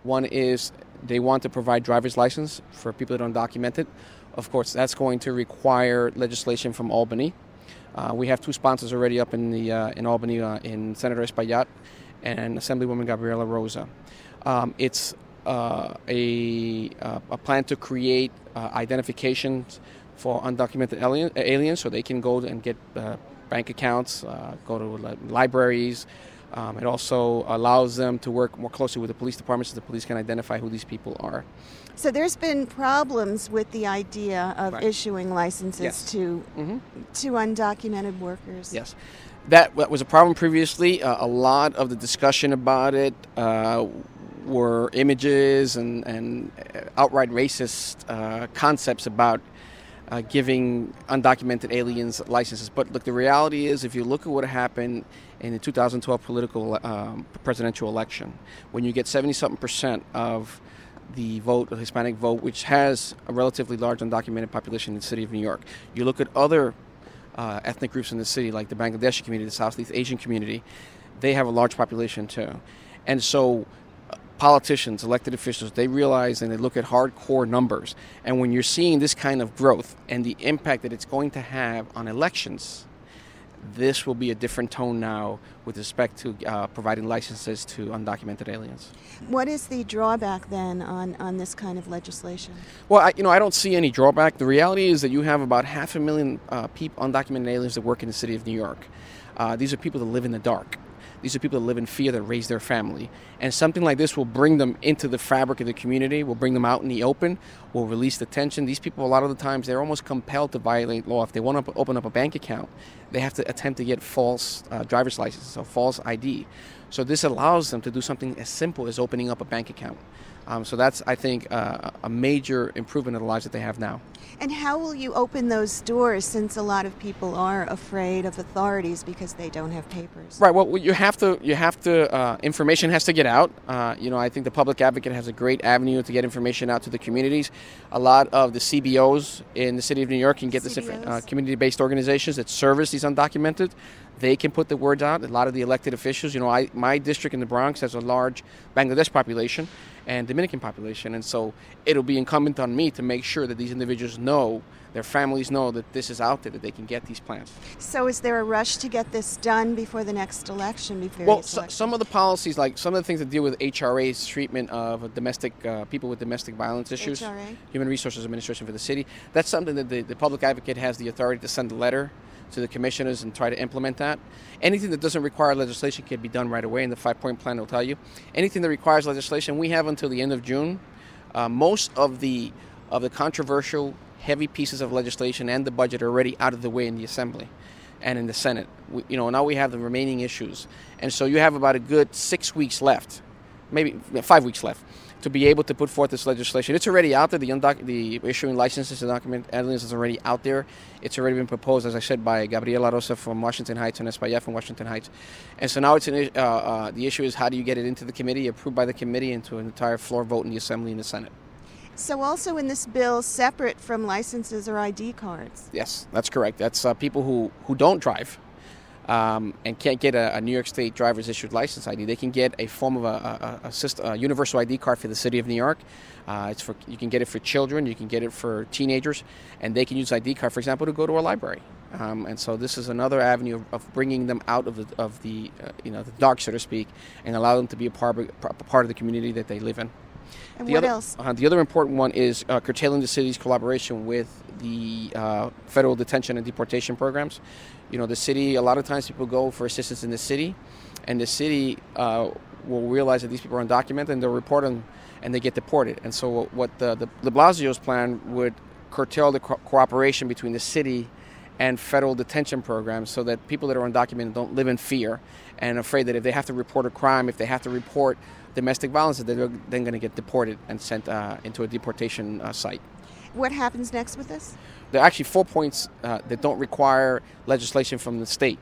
One is they want to provide driver's license for people that are undocumented. Of course, that's going to require legislation from Albany. We have two sponsors already up in Albany, in Senator Espaillat and Assemblywoman Gabriela Rosa. It's a plan to create identifications for undocumented aliens so they can go and get bank accounts, go to libraries. It also allows them to work more closely with the police department so the police can identify who these people are. So there's been problems with the idea of issuing licenses to undocumented workers. Yes. That was a problem previously. A lot of the discussion about it were images and outright racist concepts about giving undocumented aliens licenses. But look, the reality is, if you look at what happened in the 2012 presidential election, when you get 70-something% of the vote, the Hispanic vote, which has a relatively large undocumented population in the city of New York. You look at other ethnic groups in the city, like the Bangladeshi community, the Southeast Asian community, they have a large population too. And so politicians, elected officials, they realize and they look at hardcore numbers. And when you're seeing this kind of growth and the impact that it's going to have on elections, this will be a different tone now with respect to providing licenses to undocumented aliens. What is the drawback then on this kind of legislation? Well, I don't see any drawback. The reality is that you have about 500,000 undocumented aliens that work in the city of New York. These are people that live in the dark. These are people that live in fear, that raise their family. And something like this will bring them into the fabric of the community, will bring them out in the open, will release the tension. These people, a lot of the times, they're almost compelled to violate law. If they want to open up a bank account, they have to attempt to get false driver's licenses, or false ID. So this allows them to do something as simple as opening up a bank account. So that's, I think, a major improvement in the lives that they have now. And how will you open those doors, since a lot of people are afraid of authorities because they don't have papers? Right. Well, you have to. Information has to get out. I think the public advocate has a great avenue to get information out to the communities. A lot of the CBOs in the city of New York can get this community-based organizations that service these undocumented. They can put the words out. A lot of the elected officials, my district in the Bronx has a large Bangladesh population and Dominican population, and so it'll be incumbent on me to make sure that these individuals know, their families know, that this is out there, that they can get these plans. So is there a rush to get this done before the next election? Some of the policies, like some of the things that deal with HRA's treatment of domestic people with domestic violence issues, HRA? Human Resources Administration for the city, that's something that the public advocate has the authority to send a letter to the commissioners and try to implement that. Anything that doesn't require legislation can be done right away, and the 5-point plan will tell you. Anything that requires legislation, we have until the end of June. Most of the controversial, heavy pieces of legislation and the budget are already out of the way in the Assembly and in the Senate. Now we have the remaining issues. And so you have about a good 6 weeks left, maybe 5 weeks left, to be able to put forth this legislation. It's already out there. The issuing licenses to document aliens is already out there. It's already been proposed, as I said, by Gabriela Rosa from Washington Heights and Espaillat from Washington Heights. And so now the issue is, how do you get it into the committee, approved by the committee, into an entire floor vote in the Assembly and the Senate. So also in this bill, separate from licenses or ID cards? Yes, that's correct. That's people who don't drive and can't get a New York State driver's issued license ID. They can get a form of a universal ID card for the city of New York. You can get it for children, you can get it for teenagers, and they can use ID card, for example, to go to a library. And so this is another avenue of bringing them out of the dark, so to speak, and allow them to be a part of the community that they live in. And what else? The other important one is curtailing the city's collaboration with the federal detention and deportation programs. The city, a lot of times people go for assistance in the city, and the city will realize that these people are undocumented, and they'll report them, and they get deported. And so what the de Blasio's plan would curtail the cooperation between the city and federal detention programs, so that people that are undocumented don't live in fear and afraid that if they have to report a crime, if they have to report domestic violence, that they're then going to get deported and sent into a deportation site. What happens next with this? There are actually 4 points that don't require legislation from the state.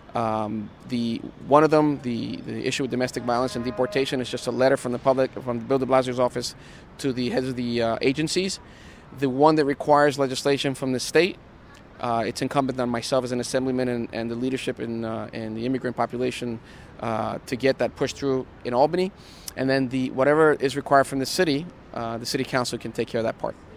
One of them, the issue with domestic violence and deportation, is just a letter from from Bill de Blasio's office to the heads of the agencies. The one that requires legislation from the state it's incumbent on myself as an assemblyman and the leadership in the immigrant population to get that pushed through in Albany. And then whatever is required from the city council can take care of that part.